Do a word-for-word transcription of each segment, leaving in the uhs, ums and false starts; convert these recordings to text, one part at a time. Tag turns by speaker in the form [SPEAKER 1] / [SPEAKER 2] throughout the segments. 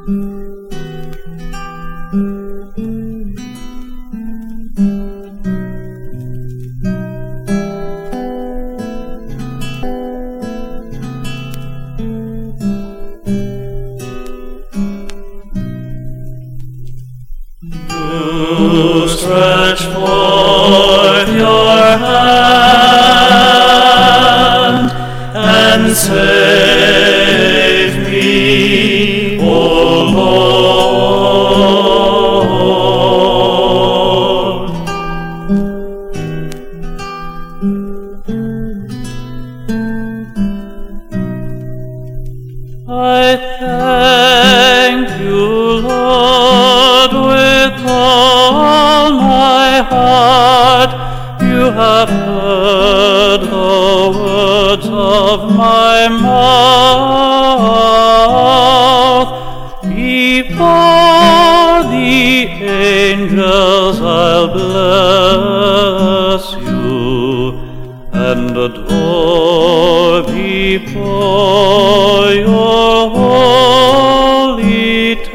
[SPEAKER 1] You stretch forth your hand and save me, O Lord. I thank you, Lord, with all my heart. You have heard the words of my mouth. Before the angels I'll bless you and adore before your holy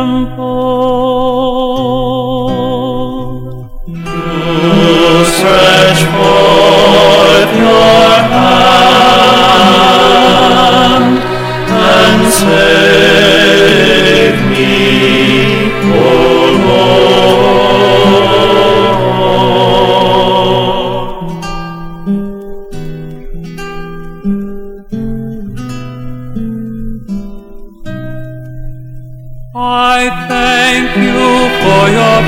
[SPEAKER 1] temple. You stretch forth your hand and save me, O I thank you for your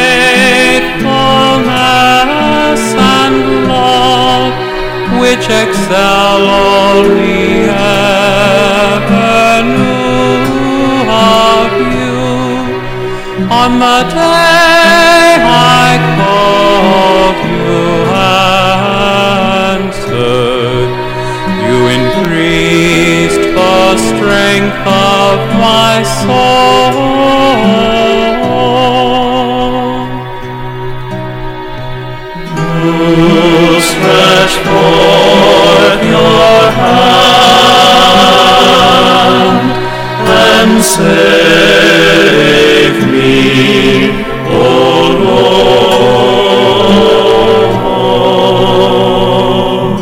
[SPEAKER 1] faithfulness and love, which excel all we ever knew of you. On the day I called, you answered. You increased the strength of my soul. You stretch forth your hand and save me, O Lord.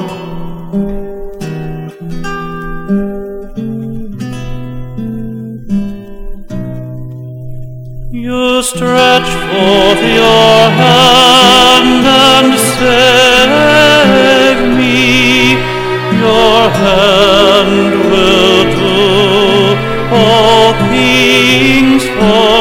[SPEAKER 1] You stretch forth your hand and save me. Your hand will do all things for